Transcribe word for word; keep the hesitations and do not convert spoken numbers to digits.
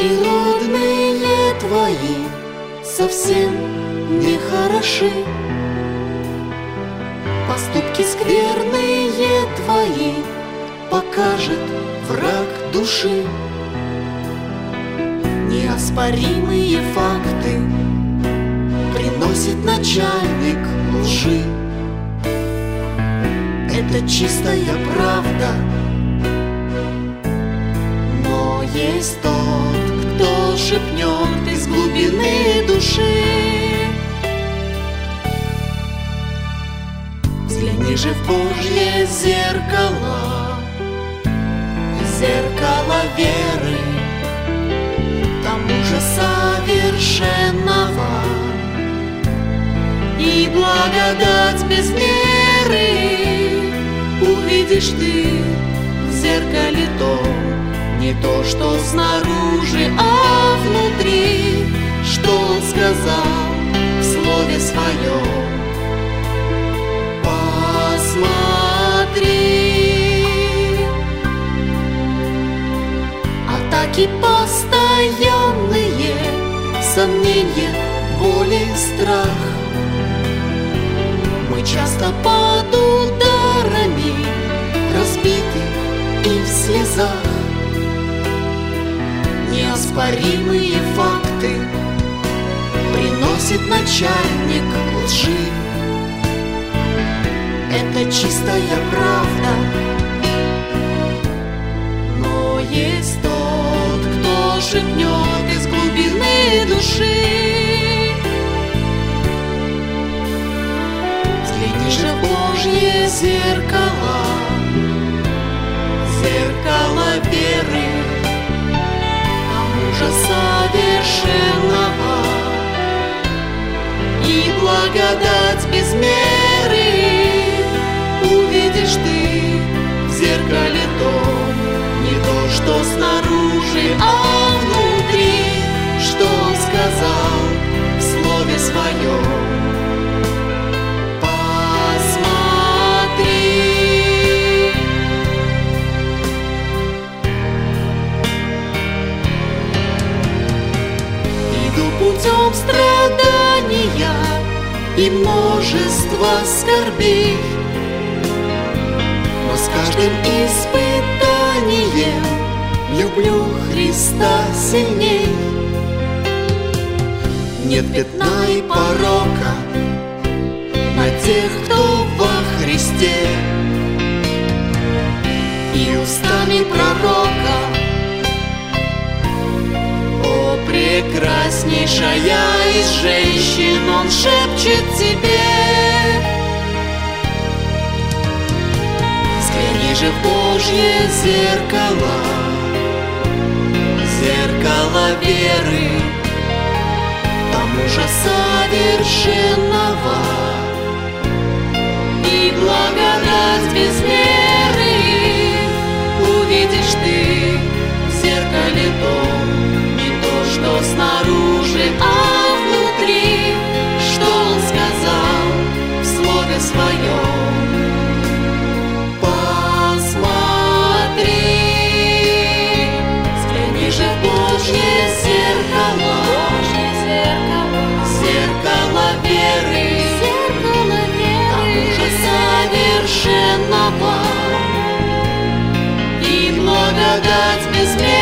Природные твои совсем не хороши, поступки скверные твои покажет враг души. Неоспоримые факты приносит начальник лжи. Это чистая правда, но есть тот, кто шепнет из глубины души. Взгляни же в Божье зеркало, зеркало веры, там мужа совершенного и благодать без меры. Увидишь ты в зеркале то, не то, что снаружи, а внутри, что Он сказал в слове Своем. Посмотри. Атаки постоянные, сомнения, боли, страх. Мы часто под ударами, разбиты и в слезах. Неоспоримые факты приносит начальник лжи. Это чистая правда, но есть тот, кто шепнет из глубины души. Взгляни же в Божье зеркало, зеркало веры, а мужа совершенного и благодать без меры. Увидишь ты в зеркале то, не то, что снаружи, а внутри, что Он сказал в слове Своем. Путем страдания и множество скорбей, но с каждым испытанием люблю Христа сильней. Нет пятна и порока на тех, кто во Христе, и устами пророка: прекраснейшая из женщин, Он шепчет тебе. Взгляни же в Божье зеркало, зеркало веры, там мужа совершенного и благодать без меры. Увидишь ты в зеркале то, что снаружи, а внутри, что Он сказал в слове Своем. Посмотри, взгляни же в Божье зеркало, зеркало, зеркало веры, зеркало веры, там мужа совершенного и благодать без меры.